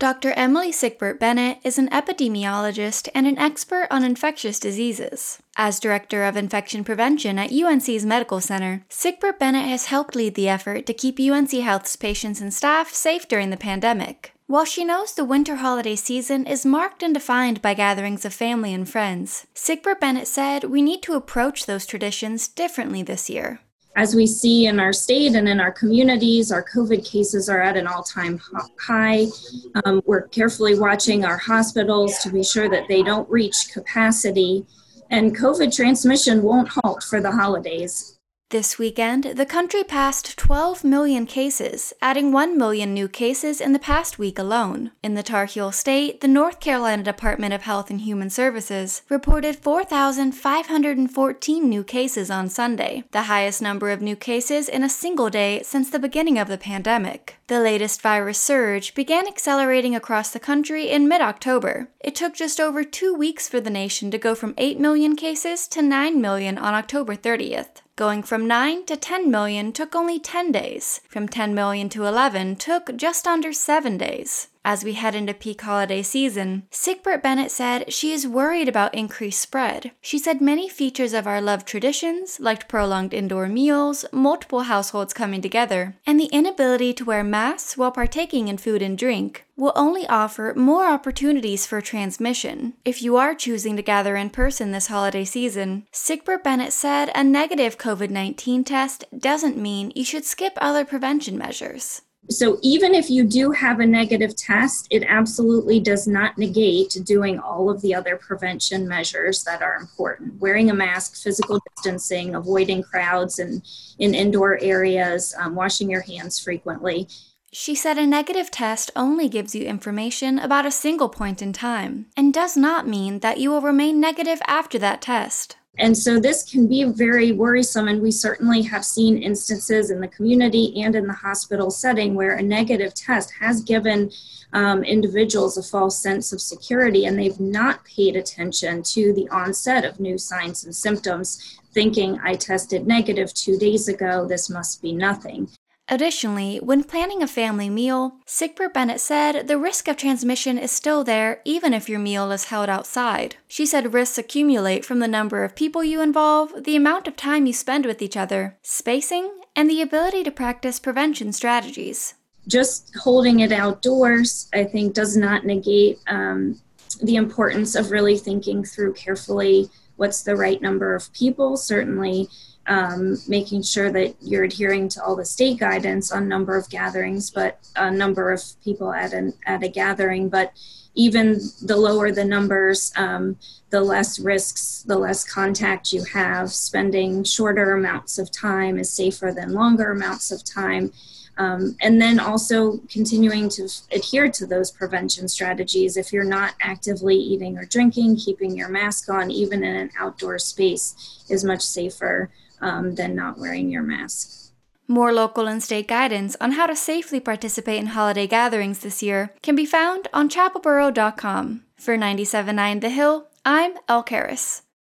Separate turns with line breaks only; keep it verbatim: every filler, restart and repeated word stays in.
Doctor Emily Sigbert-Bennett is an epidemiologist and an expert on infectious diseases. As Director of Infection Prevention at U N C's Medical Center, Sigbert-Bennett has helped lead the effort to keep U N C Health's patients and staff safe during the pandemic. While she knows the winter holiday season is marked and defined by gatherings of family and friends, Sigbert-Bennett said we need to approach those traditions differently this year.
As we see in our state and in our communities, our COVID cases are at an all-time high. Um, we're carefully watching our hospitals to be sure that they don't reach capacity, and COVID transmission won't halt for the holidays.
This weekend, the country passed twelve million cases, adding one million new cases in the past week alone. In the Tar Heel State, the North Carolina Department of Health and Human Services reported four thousand five hundred fourteen new cases on Sunday, the highest number of new cases in a single day since the beginning of the pandemic. The latest virus surge began accelerating across the country in mid-October. It took just over two weeks for the nation to go from eight million cases to nine million on October thirtieth. Going from nine to ten million took only ten days. From ten million to eleven took just under seven days. As we head into peak holiday season, Sigbert-Bennett said she is worried about increased spread. She said many features of our loved traditions, like prolonged indoor meals, multiple households coming together, and the inability to wear masks while partaking in food and drink, will only offer more opportunities for transmission. If you are choosing to gather in person this holiday season, Sigbert-Bennett said a negative COVID nineteen test doesn't mean you should skip other prevention measures.
So even if you do have a negative test, it absolutely does not negate doing all of the other prevention measures that are important. Wearing a mask, physical distancing, avoiding crowds and in indoor areas, um, washing your hands frequently.
She said a negative test only gives you information about a single point in time and does not mean that you will remain negative after that test.
And so this can be very worrisome, and we certainly have seen instances in the community and in the hospital setting where a negative test has given um, individuals a false sense of security, and they've not paid attention to the onset of new signs and symptoms, thinking, I tested negative two days ago, this must be nothing.
Additionally, when planning a family meal, Sigbert-Bennett said the risk of transmission is still there even if your meal is held outside. She said risks accumulate from the number of people you involve, the amount of time you spend with each other, spacing, and the ability to practice prevention strategies.
Just holding it outdoors, I think, does not negate um, the importance of really thinking through carefully what's the right number of people, certainly Um, making sure that you're adhering to all the state guidance on number of gatherings, but a number of people at an at a gathering. But even the lower the numbers, um, the less risks, the less contact you have. Spending shorter amounts of time is safer than longer amounts of time. Um, and then also continuing to f- adhere to those prevention strategies. If you're not actively eating or drinking, keeping your mask on, even in an outdoor space, is much safer Um, than not wearing your mask.
More local and state guidance on how to safely participate in holiday gatherings this year can be found on chapel borough dot com. For ninety-seven point nine The Hill, I'm Elle Karas.